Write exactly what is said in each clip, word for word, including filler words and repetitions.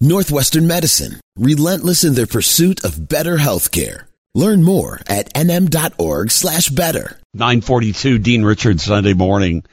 Northwestern Medicine, relentless in their pursuit of better healthcare. Learn more at nm.org slash better. nine forty-two, Dean Richards, Sunday morning,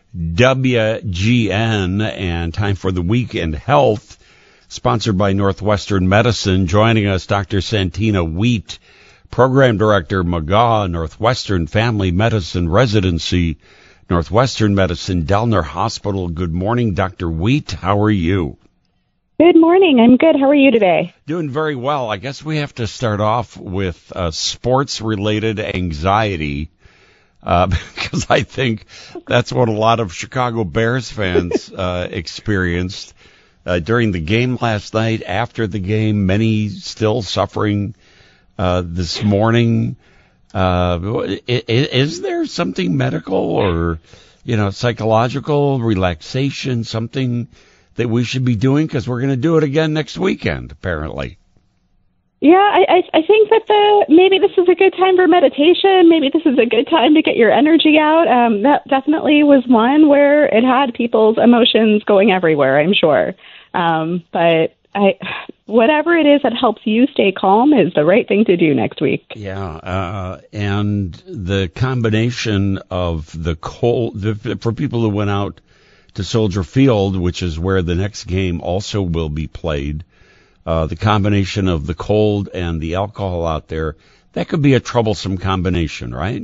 W G N, and time for the Weekend Health, sponsored by Northwestern Medicine. Joining us, Doctor Santina Wheat, Program Director, McGaw, Northwestern Family Medicine Residency, Northwestern Medicine, Delner Hospital. Good morning, Doctor Wheat. How are you? Good morning. I'm good. How are you today? Doing very well. I guess we have to start off with uh, sports-related anxiety, uh, because I think that's what a lot of Chicago Bears fans uh, experienced uh, during the game last night, after the game, many still suffering uh, this morning. Uh, is, is there something medical or, you know, psychological, relaxation, something that we should be doing, because we're going to do it again next weekend, apparently? Yeah, I, I, I think that the maybe this is a good time for meditation. Maybe this is a good time to get your energy out. Um, that definitely was one where it had people's emotions going everywhere, I'm sure. Um, but I, whatever it is that helps you stay calm is the right thing to do next week. Yeah, uh, and the combination of the cold, the, for people who went out to Soldier Field, which is where the next game also will be played, uh, the combination of the cold and the alcohol out there, that could be a troublesome combination, right?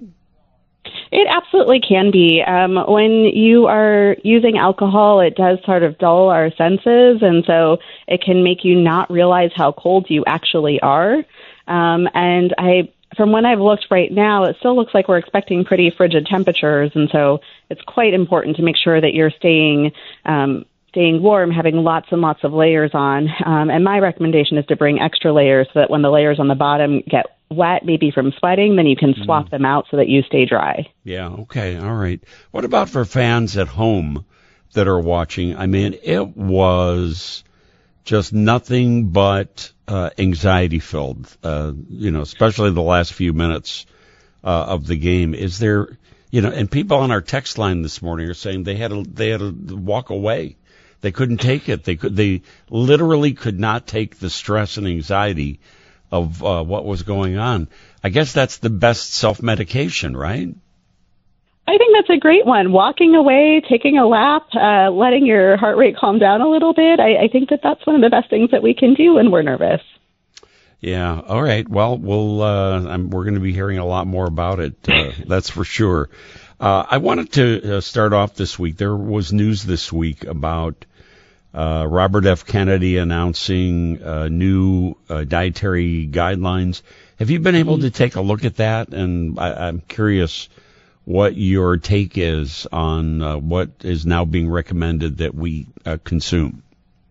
It absolutely can be. Um, when you are using alcohol, it does sort of dull our senses, and so it can make you not realize how cold you actually are. Um, and I From when I've looked right now, it still looks like we're expecting pretty frigid temperatures, and so it's quite important to make sure that you're staying um, staying warm, having lots and lots of layers on. Um, and my recommendation is to bring extra layers so that when the layers on the bottom get wet, maybe from sweating, then you can swap mm. them out so that you stay dry. Yeah, okay, all right. What about for fans at home that are watching? I mean, it was just nothing but uh, anxiety-filled, uh, you know, especially the last few minutes uh, of the game. Is there, you know, and people on our text line this morning are saying they had to, they had to walk away. They couldn't take it. They could, they literally could not take the stress and anxiety of uh, what was going on. I guess that's the best self-medication, right? I think that's a great one. Walking away, taking a lap, uh, letting your heart rate calm down a little bit. I, I think that that's one of the best things that we can do when we're nervous. Yeah. All right. Well, we'll uh, I'm, we're going to be hearing a lot more about it. Uh, that's for sure. Uh, I wanted to uh, start off this week. There was news this week about uh, Robert F. Kennedy announcing uh, new uh, dietary guidelines. Have you been able to take a look at that? And I, I'm curious what your take is on uh, what is now being recommended that we uh, consume.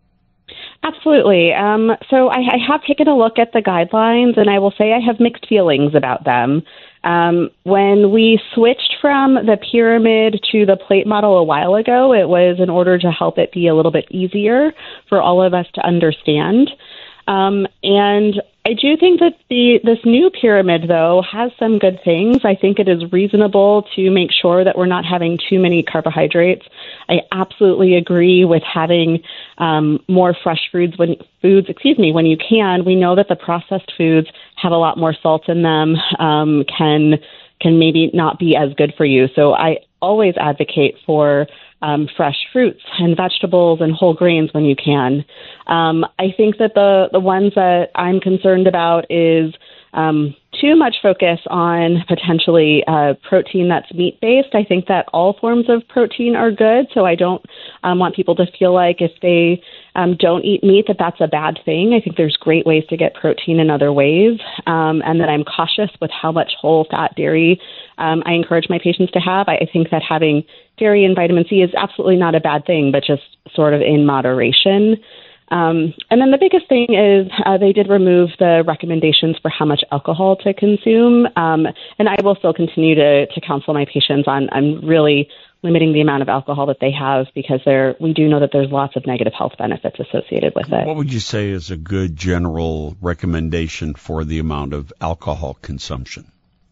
Absolutely. Um, so I, I have taken a look at the guidelines, and I will say I have mixed feelings about them. Um, when we switched from the pyramid to the plate model a while ago, it was in order to help it be a little bit easier for all of us to understand. Um, and I do think that the this new pyramid, though, has some good things. I think it is reasonable to make sure that we're not having too many carbohydrates. I absolutely agree with having um, more fresh foods when foods, excuse me, when you can. We know that the processed foods have a lot more salt in them, um, can can maybe not be as good for you. So I always advocate for Um, fresh fruits and vegetables and whole grains when you can. Um, I think that the, the ones that I'm concerned about is um, too much focus on potentially uh, protein that's meat-based. I think that all forms of protein are good, so I don't um, want people to feel like if they um, don't eat meat that that's a bad thing. I think there's great ways to get protein in other ways, um, and that I'm cautious with how much whole-fat dairy um, I encourage my patients to have. I, I think that having dairy and vitamin C is absolutely not a bad thing, but just sort of in moderation. Um, and then the biggest thing is uh, they did remove the recommendations for how much alcohol to consume. Um, and I will still continue to, to counsel my patients on, on really limiting the amount of alcohol that they have, because there we do know that there's lots of negative health benefits associated with it. What would you say is a good general recommendation for the amount of alcohol consumption?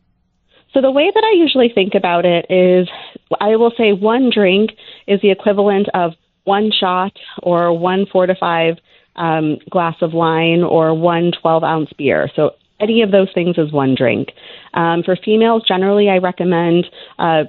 So the way that I usually think about it is I will say one drink is the equivalent of one shot or one four to five um, glass of wine or one twelve-ounce beer. So any of those things is one drink. Um, for females, generally, I recommend uh,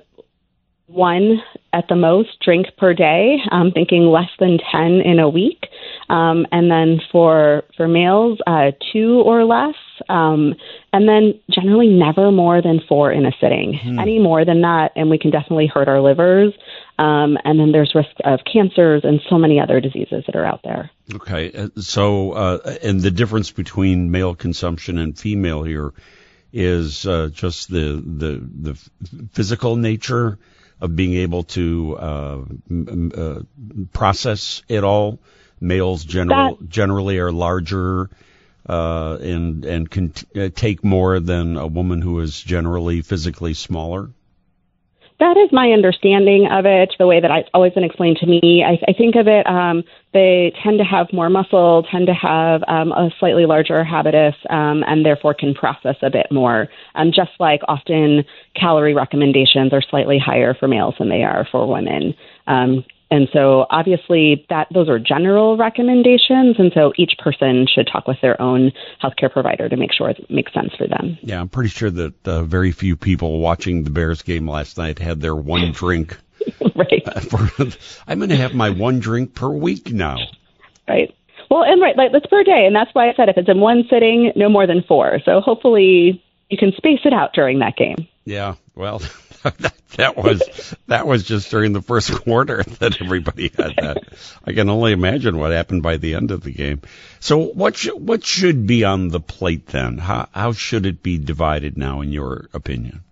one at the most drink per day. I'm thinking less than ten in a week. Um, and then for for males, uh, two or less. Um, and then generally never more than four in a sitting. Hmm. Any more than that, and we can definitely hurt our livers. Um, and then there's risk of cancers and so many other diseases that are out there. Okay. So, uh, and the difference between male consumption and female here is uh, just the, the, the physical nature of being able to uh, m- uh, process it all. Males general, that, generally are larger uh, and, and can t- take more than a woman who is generally physically smaller. That is my understanding of it, the way that it's always been explained to me. I, I think of it, um, they tend to have more muscle, tend to have um, a slightly larger habitus, um, and therefore can process a bit more. Um, just like often calorie recommendations are slightly higher for males than they are for women. Um, and so obviously that those are general recommendations, and so each person should talk with their own healthcare provider to make sure it makes sense for them. Yeah, I'm pretty sure that uh, very few people watching the Bears game last night had their one drink. Right. Uh, for, I'm going to have my one drink per week now. Right. Well, and right, like, that's per day, and that's why I said if it's in one sitting, no more than four. So hopefully you can space it out during that game. Yeah, well, that, that was that was just during the first quarter that everybody had that. I can only imagine what happened by the end of the game. So what sh- what should be on the plate then? How how should it be divided now, in your opinion?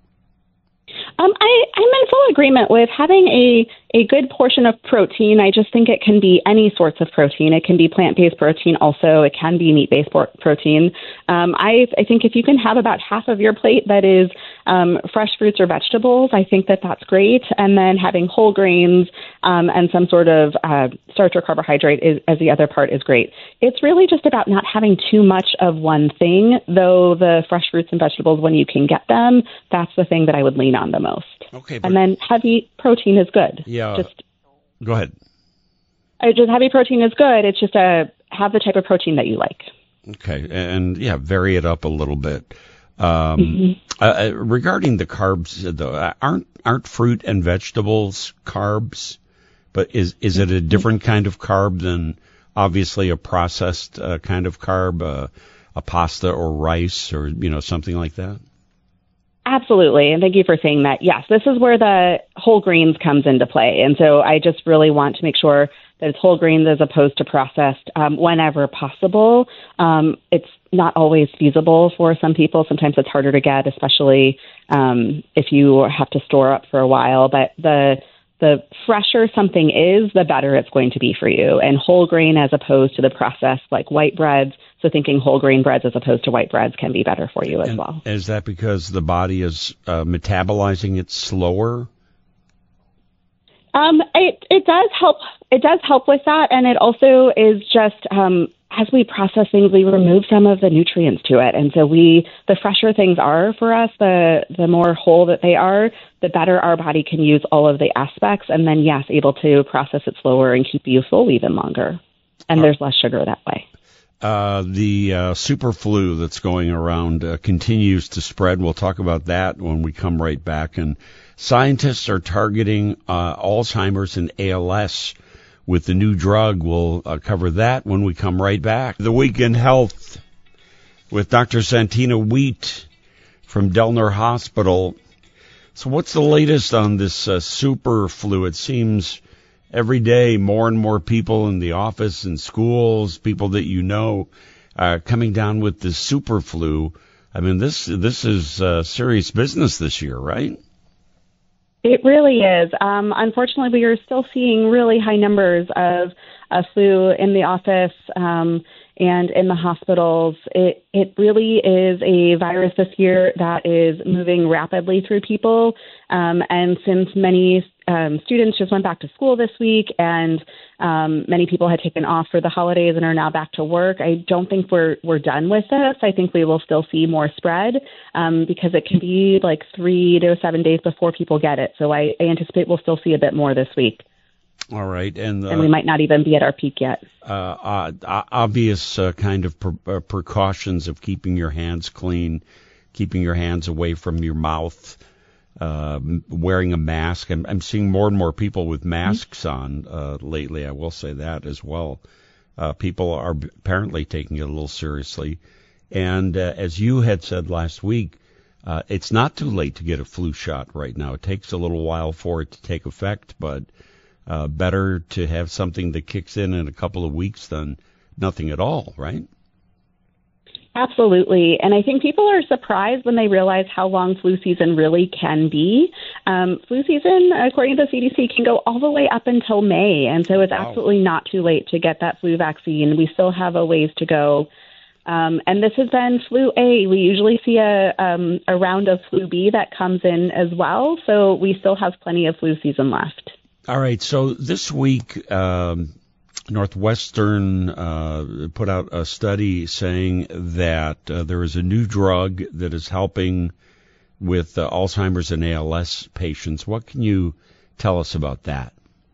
Um, I, I'm in full agreement with having a, a good portion of protein. I just think it can be any sorts of protein. It can be plant-based protein also. It can be meat-based por- protein. Um, I, I think if you can have about half of your plate that is um, fresh fruits or vegetables, I think that that's great. And then having whole grains um, and some sort of uh, starch or carbohydrate is, as the other part is great. It's really just about not having too much of one thing, though the fresh fruits and vegetables, when you can get them, that's the thing that I would lean on the most. Okay, and then heavy protein is good. Yeah. Just go ahead. I just heavy protein is good. It's just a have the type of protein that you like. Okay, and yeah, vary it up a little bit. Um, mm-hmm. uh, regarding the carbs, though, aren't aren't fruit and vegetables carbs? But is is it a different kind of carb than obviously a processed uh, kind of carb, uh, a pasta or rice or you know something like that? Absolutely, and thank you for saying that. Yes, this is where the whole grains comes into play, and so I just really want to make sure that it's whole grains as opposed to processed um, whenever possible. Um, it's not always feasible for some people. Sometimes it's harder to get, especially um, if you have to store up for a while. But the the fresher something is, the better it's going to be for you. And whole grain as opposed to the processed, like white breads. So thinking whole grain breads as opposed to white breads can be better for you as and well. Is that because the body is uh, metabolizing it slower? Um, it, it does help. It does help with that. And it also is just, um, as we process things, we remove some of the nutrients to it. And so we, the fresher things are for us, the, the more whole that they are, the better our body can use all of the aspects. And then, yes, able to process it slower and keep you full even longer. And there's less sugar that way. Uh, the uh, super flu that's going around uh, continues to spread. We'll talk about that when we come right back. And scientists are targeting uh, Alzheimer's and A L S with the new drug. We'll uh, cover that when we come right back. The Week in Health with Doctor Santina Wheat from Delner Hospital. So what's the latest on this uh, super flu? It seems every day more and more people in the office and schools, people that you know, uh, coming down with this super flu. I mean, this this is uh, serious business this year, right? It really is. Um, unfortunately, we are still seeing really high numbers of uh, flu in the office um, and in the hospitals. It, it really is a virus this year that is moving rapidly through people. Um, and since many um, students just went back to school this week and um, many people had taken off for the holidays and are now back to work, I don't think we're we're done with this. I think we will still see more spread um, because it can be like three to seven days before people get it. So I, I anticipate we'll still see a bit more this week. All right, and, uh, and we might not even be at our peak yet. Uh, uh, obvious uh, kind of pre- uh, precautions of keeping your hands clean, keeping your hands away from your mouth, uh, wearing a mask. I'm, I'm seeing more and more people with masks on uh, lately. I will say that as well. Uh, people are apparently taking it a little seriously. And uh, as you had said last week, uh, it's not too late to get a flu shot right now. It takes a little while for it to take effect, but uh, better to have something that kicks in in a couple of weeks than nothing at all, right? Absolutely. And I think people are surprised when they realize how long flu season really can be. Um, flu season, according to the C D C, can go all the way up until May. And so it's wow. absolutely not too late to get that flu vaccine. We still have a ways to go. Um, and this has been flu A. We usually see a, um, a round of flu B that comes in as well. So we still have plenty of flu season left. All right. So this week, um, Northwestern uh, put out a study saying that uh, there is a new drug that is helping with uh, Alzheimer's and A L S patients. What can you tell us about that?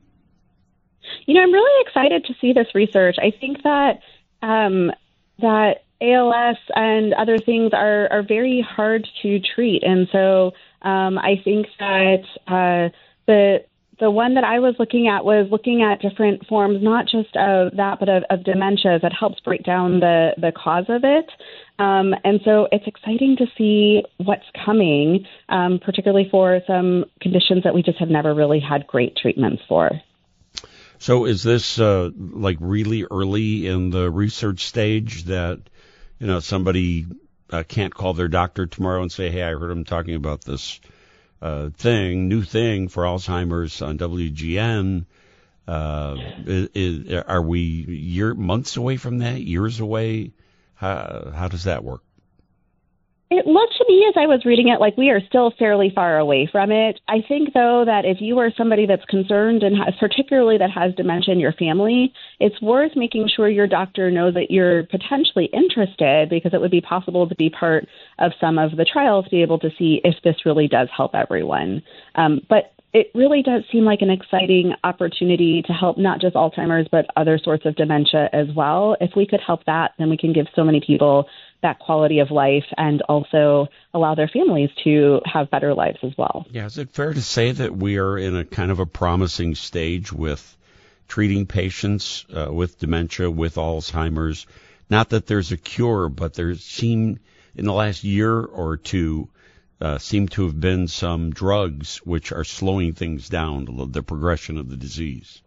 You know, I'm really excited to see this research. I think that um, that A L S and other things are, are very hard to treat. And so um, I think that uh, the The one that I was looking at was looking at different forms, not just of that, but of, of dementia that helps break down the, the cause of it. Um, and so it's exciting to see what's coming, um, particularly for some conditions that we just have never really had great treatments for. So is this uh, like really early in the research stage that, you know, somebody uh, can't call their doctor tomorrow and say, hey, I heard him talking about this Uh, thing, new thing for Alzheimer's on W G N. Uh, is, is, are we year months away from that? Years away? How, how does that work? It looked to me as I was reading it like we are still fairly far away from it. I think, though, that if you are somebody that's concerned and has, particularly that has dementia in your family, it's worth making sure your doctor knows that you're potentially interested, because it would be possible to be part of some of the trials to be able to see if this really does help everyone. Um, but it really does seem like an exciting opportunity to help not just Alzheimer's, but other sorts of dementia as well. If we could help that, then we can give so many people that quality of life and also allow their families to have better lives as well. Yeah, is it fair to say that we are in a kind of a promising stage with treating patients uh, with dementia, with Alzheimer's? Not that there's a cure, but there seem, in the last year or two, uh, seem to have been some drugs which are slowing things down, the progression of the disease.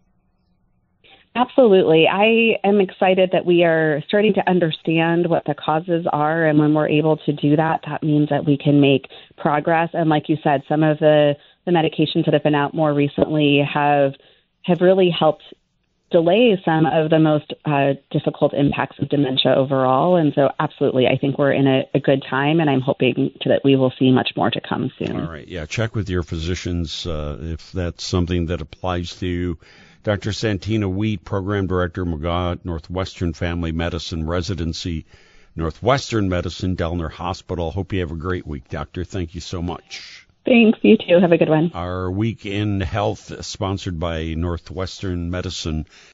Absolutely. I am excited that we are starting to understand what the causes are. And when we're able to do that, that means that we can make progress. And like you said, some of the, the medications that have been out more recently have have really helped delay some of the most uh, difficult impacts of dementia overall. And so absolutely, I think we're in a, a good time, and I'm hoping to, that we will see much more to come soon. All right. Yeah. Check with your physicians uh, if that's something that applies to you. Doctor Santina Wheat, Program Director, McGaw Northwestern Family Medicine Residency, Northwestern Medicine, Delner Hospital. Hope you have a great week, Doctor. Thank you so much. Thanks. You too. Have a good one. Our Week in Health, sponsored by Northwestern Medicine.